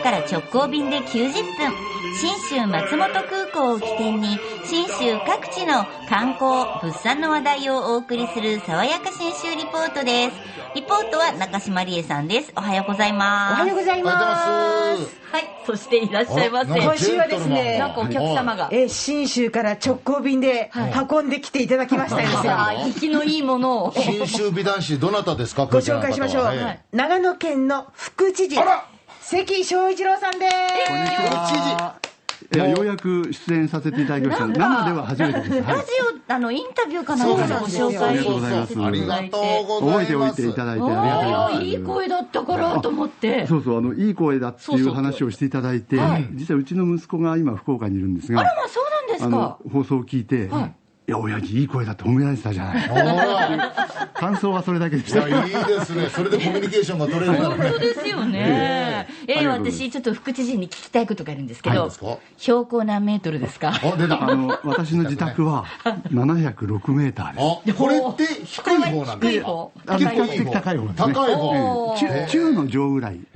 から直行便で90分、信州松本空港を起点に信州各地の観光物産の話題をお送りする爽やか信州リポートです。リポートは中島理恵さんです。おはようございます。 おはようございます。 はい、そしていらっしゃいませ。 今週はですね、 なんかお客様が信州から直行便で運んできていただきましたよ。 生きのいいものを。 信州美男子どなたですか？ ご紹介しましょう。長野県の副知事関正一郎さんです。 こんにちは。いや、ようやく出演させていただきました。生では初めてです。 ラジオインタビューかなんかでご紹介させていただいて、 ありがとうございます。 覚えておいていただいてありがとうございます。 いい声だったからと思って。 そうそう、いい声だっていう話をしていただいて、実はうちの息子が今福岡にいるんですが、 あらまあそうなんですか。 放送を聞いて、いや、親父いい声だって褒められてたじゃない。感想はそれだけでした。 いいですね。それでコミュニケーションが取れるからね。 本当ですよね。私ちょっと副知事に聞きたいことがあるんですけど、標高何メートルですか？ 私の自宅は706メーターです。 これって低い方なんですか？ 比較的高い方ですね。 高い方。 中の上ぐらい。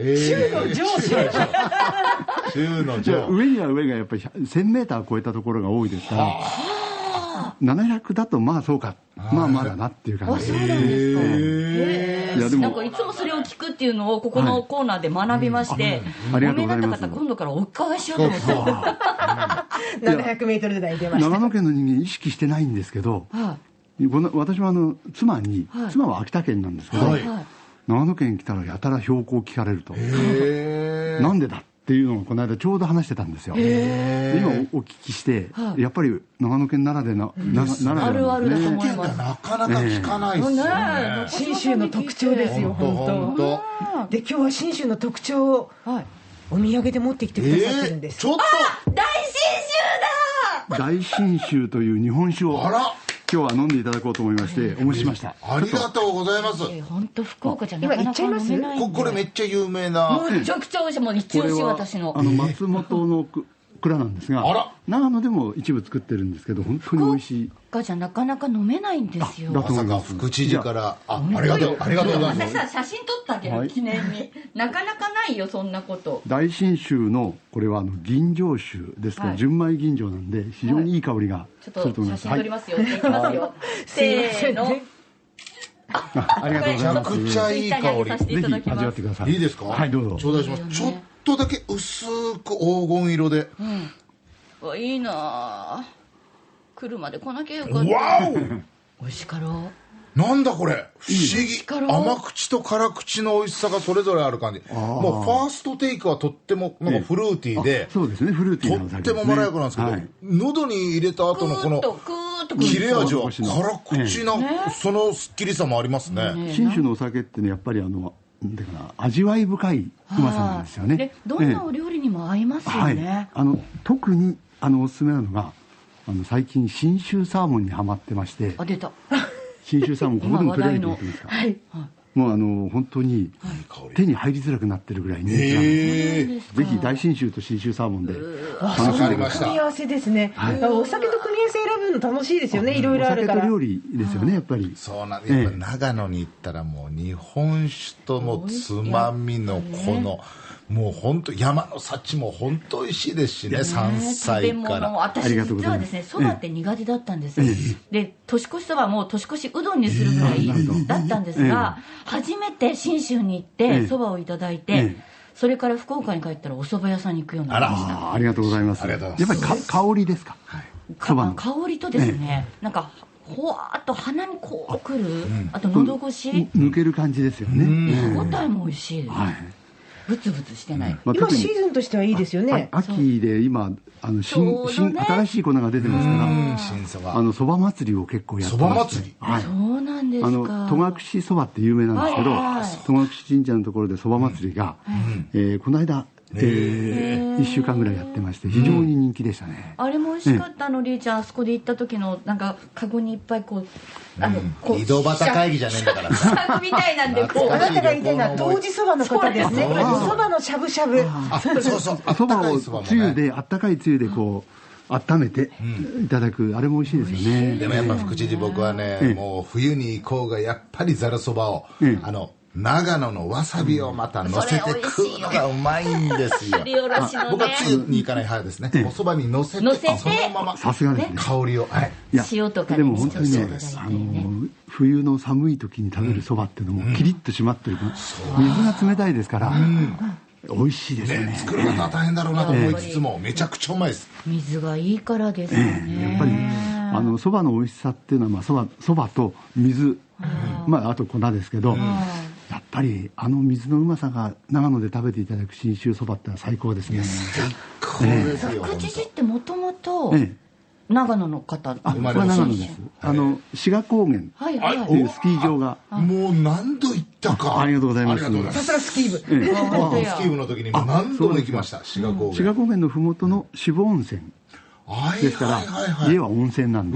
中の上。 上には上がやっぱり1000メーター超えたところが多いですから。700だとまあそうか、まあまだなっていう感じです。 そうなんですか。なんかいつもそれを聞くっていうのをここのコーナーで学びまして、お見えになった方今度からお伺いしようと思って 700メートル台出ました。 長野県の人間意識してないんですけど、私は妻は秋田県なんですけど、長野県来たらやたら標高聞かれると、なんでだっていうのをこの間ちょうど話してたんですよ。今お聞きしてやっぱり長野県ならではあるあるだと思います。 なかなか聞かないですね。 信州の特徴ですよ本当。で今日は信州の特徴をお土産で持ってきてくださってるんです。 ちょっと大信州だ。 大信州という日本酒を今日は飲んでいただこうと思いましてお持ちしました。 ありがとうございます。 本当福岡じゃなかなか飲めないんで。 これめっちゃ有名な。 めちゃくちゃ美味しい。もう一押し私の。 松本の蔵なんですが、長野でも一部作ってるんですけど本当に美味しい。 福岡じゃなかなか飲めないんですよ。 まさか副知事からありがとうございます。 私は写真撮ったけど記念になかなかないよそんなこと。 大信州のこれは吟醸酒ですから純米吟醸なんで非常にいい香りがすると思います。 ちょっと写真撮りますよ。いきますよ。せーの。 ありがとうございます。 めちゃくちゃいい香り。 ぜひ味わってください。 いいですか？ はいどうぞ。 頂戴します。ちょっとだけ薄く黄金色で。 いいな。車で来なきゃよかった。 わお。 美味しかろう。なんだこれ不思議。甘口と辛口の美味しさがそれぞれある感じ。もうファーストテイクはとってもなんかフルーティーで、 そうですねフルーティーなお酒ですね。 とってもまろやかなんですけど、喉に入れた後のこの切れ味は辛口なそのすっきりさもありますね。 信州のお酒ってねやっぱり味わい深いうまさなんですよね。 でどんなお料理にも合いますよね。 特におすすめなのが最近信州サーモンにハマってまして。 出た。 信州サーモンここでも取り上げていってますか。もう本当に手に入りづらくなってるぐらい人気なんです。ぜひ大信州と信州サーモンで楽しみました。 組み合わせですね。お酒と組み合わせ選ぶの楽しいですよね。いろいろあるから。 お酒と料理ですよねやっぱり。 そうなんです。やっぱ長野に行ったらもう日本酒とのつまみのこのもう本当山の幸も本当美味しいですしね。山菜から私実はですねそばって苦手だったんです。で年越しそばも年越しうどんにするぐらいだったんですが、初めて信州に行ってそばをいただいて、それから福岡に帰ったらお蕎麦屋さんに行くようになりました。 ありがとうございます。やっぱり香りですか？ 香りとですね、なんかほわーっと鼻にこうくる、あと喉越し抜ける感じですよね。 歯応えも美味しいです。ブツブツしてない。 今シーズンとしてはいいですよね。 秋で今新しい粉が出てますからそば祭りを結構やってます。 そうなんですか。 戸隠そばって有名なんですけど、戸隠神社のところでそば祭りがこの間1週間ぐらいやってまして非常に人気でしたね。 あれも美味しかったの。りえちゃんあそこで行った時のなんかカゴにいっぱいこう井戸端会議じゃねえんだからさみたいなんでこうあなたが言ってるのは当時そばの方ですね。そばのしゃぶしゃぶ。 そうそばをつゆであったかいつゆでこう温めていただくあれも美味しいですよね。 でもやっぱ副知事僕はねもう冬に行こうがやっぱりざるそばを長野のわさびをまた乗せて食うのがうまいんですよ。僕はつゆにいかない派ですね。おそばに乗せてそのままさすがですね、 香りを、 塩とかでも本当にね、冬の寒い時に食べるそばっていうのもキリッと締まってる、水が冷たいですから美味しいですね。 作るのは大変だろうなと思いつつもめちゃくちゃうまいです。 水がいいからですよね。 やっぱりそばの美味しさっていうのはそばと水、あと粉ですけど、やっぱり水のうまさが長野で食べていただく信州そばってのは最高ですね。 最高ですよ。 副知事ってもともと長野の方、 これは長野です。志賀高原というスキー場が、 もう何度行ったか。 ありがとうございます。 さすがスキー部。 スキー部の時に何度も行きました。志賀高原。 志賀高原のふもとの渋温泉ですから、家は温泉なんです。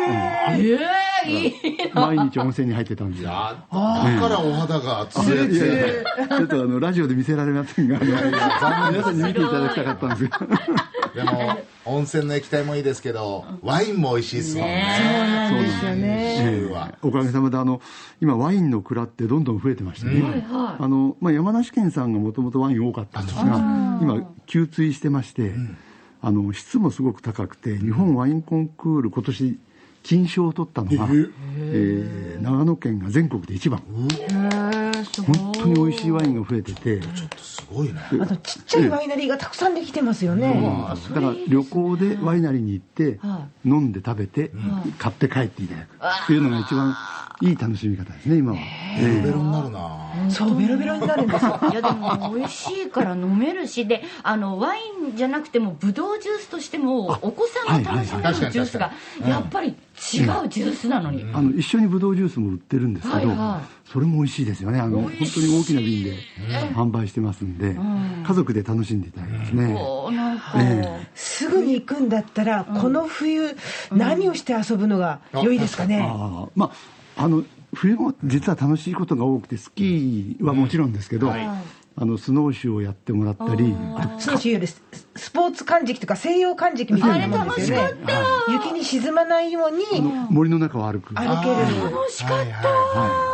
毎日温泉に入ってたんですよ。 だからお肌がつやつや。 ちょっとラジオで見せられませんが、皆さんに見ていただきたかったんですけど。 でも温泉の液体もいいですけど、ワインも美味しいですもんね。 そうなんですよね。 おかげさまで今ワインの蔵ってどんどん増えてましてね。山梨県さんがもともとワイン多かったんですが、今吸追してまして、質もすごく高くて、日本ワインコンクール今年金賞を取ったのが、長野県が全国で一番。本当に美味しいワインが増えてて、 ちょっとすごいね。 あとちっちゃいワイナリーがたくさんできてますよね。 だから旅行でワイナリーに行って飲んで食べて買って帰っていただくっていうのが一番いい楽しみ方ですね、今は。 ベロベロになるな。 そうベロベロになるんですよ。 いやでも美味しいから飲めるし、でワインじゃなくてもブドウジュースとしてもお子さんが楽しめるジュースがやっぱり違うジュースなのに、 一緒にブドウジュースも売ってるんですけど、それも美味しいですよね。本当に大きな瓶で販売してますんで、家族で楽しんでいただきますね。 すぐに行くんだったら、この冬何をして遊ぶのが良いですかね。 冬も実は楽しいことが多くて、スキーはもちろんですけど、スノーシューをやってもらったり、 スノーシューよりスポーツ観劇とか西洋観劇みたいなものですよね。雪に沈まないように森の中を歩く。 歩ける。 楽しかった。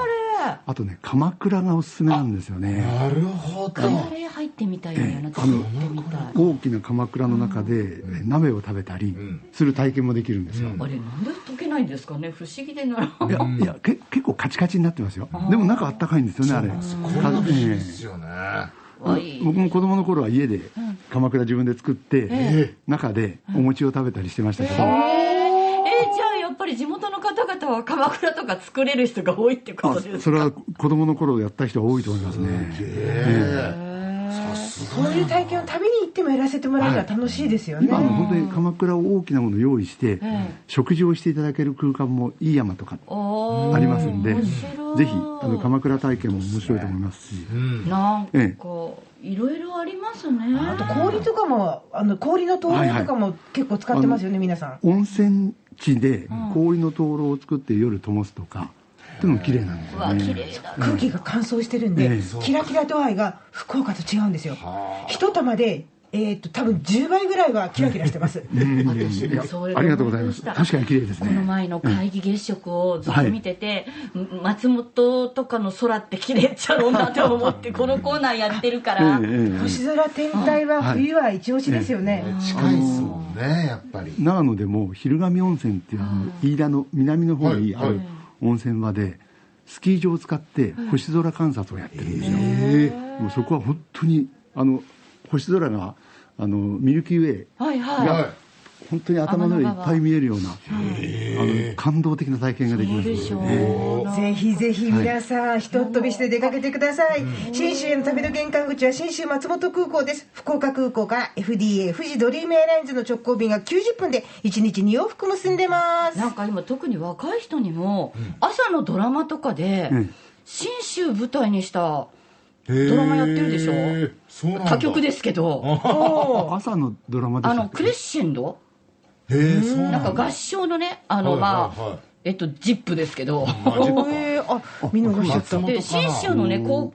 あとね、鎌倉がおすすめなんですよね。 なるほど。 カレー入ってみたいな。 大きな鎌倉の中で鍋を食べたりする体験もできるんですよ。 あれなんで溶けないんですかね、不思議でなら。 いや結構カチカチになってますよ。でも中あったかいんですよね、あれ。 こんな不思議ですよね。 僕も子供の頃は家で鎌倉自分で作って中でお餅を食べたりしてましたけど。 じゃあやっぱり地元の方々は鎌倉とか作れる人が多いってことですか。 それは子供の頃やった人は多いと思いますね。 そういう体験を旅に行ってもやらせてもらうのは楽しいですよね。 今本当に鎌倉を大きなものを用意して食事をしていただける空間もいい山とかありますんで、ぜひ鎌倉体験も面白いと思いますし、 なんかいろいろありますね。 あと氷とかも氷の灯籠とかも結構使ってますよね、皆さん。 温泉地で氷の灯籠を作って夜灯すとかでも綺麗なんですよね。 空気が乾燥してるんで、キラキラ度合いが福岡と違うんですよ。一玉で多分10倍ぐらいはキラキラしてます。 ありがとうございます。確かに綺麗ですね。 この前の皆既月食をずっと見てて、松本とかの空って綺麗っちゃろうなと思ってこのコーナーやってるから。 星空天体は冬は一押しですよね。 近いですもんね、やっぱり。 長野でも昼神温泉っていう飯田の南の方にある温泉場でスキー場を使って星空観察をやってるんですよ。もうそこは本当に星空がミルキーウェイが本当に頭の上いっぱい見えるような感動的な体験ができますね。 ぜひぜひ皆さんひとっ飛びして出かけてください。信州への旅の玄関口は信州松本空港です。福岡空港から FDA 富士ドリームエアラインズの直行便が90分で1日2往復結んでます。 なんか今特に若い人にも朝のドラマとかで信州舞台にしたドラマやってるでしょ。他局ですけど朝のドラマでしたっけ。 クレッシェンドなんか合唱のねジップですけど見逃しちゃった。 で信州のね高校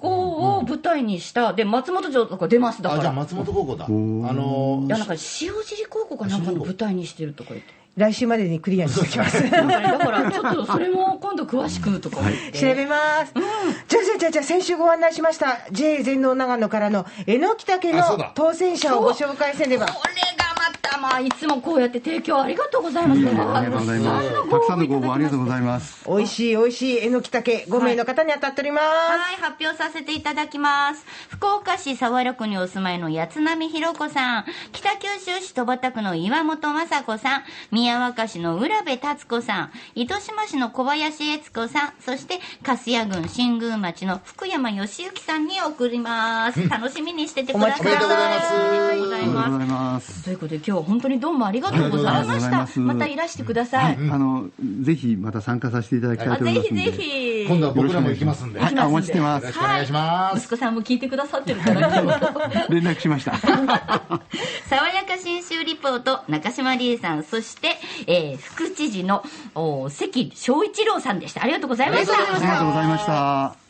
を舞台にした、で松本城とか出ます。だからじゃあ松本高校だ。 いやなんか塩尻高校かなんかの舞台にしてるとか言って、 来週までにクリアにしてきますだからちょっとそれも今度詳しくとか言って調べます、じゃあ先週ご案内しました JA 全農長野からの榎竹の当選者をご紹介せねば。 これがまたいつもこうやって提供ありがとうございます。 ありがとうございます。たくさんのご応募ありがとうございます。 美味しい榎竹5名の方に当たっております。 はい、発表させていただきます。福岡市早良区にお住まいの八波ひろ子さん、北九州市戸畑区の岩本雅子さん、宮若市の浦部達子さん、糸島市の小林悦子さん、そして粕谷郡新宮町の福山義行さんに送ります。楽しみにしててください。 おめでとうございます。 ありがとうございます。ということで今日は本当にどうもありがとうございました。またいらしてください。 ぜひまた参加させていただきたいと思いますので。 ぜひ今度は僕らも行きますんで。 お待ちしてます。 よろしくお願いします。 息子さんも聞いてくださってるから連絡しました。 爽やか信州リポート中島理恵さん、そして、副知事の関翔一郎さんでした。ありがとうございました。 ありがとうございました。